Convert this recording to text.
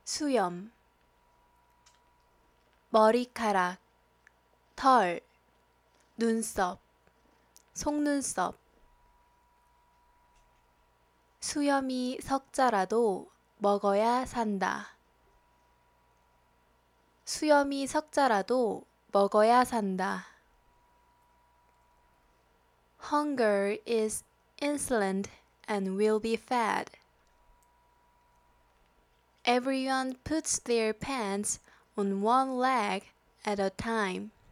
수염, 머리카락, 털, 눈썹, 속눈썹. 수염이 석자라도 먹어야 산다. 수염이 석자라도 먹어야 산다. Hunger is insolent and will be fed. Everyone puts their pants on one leg at a time.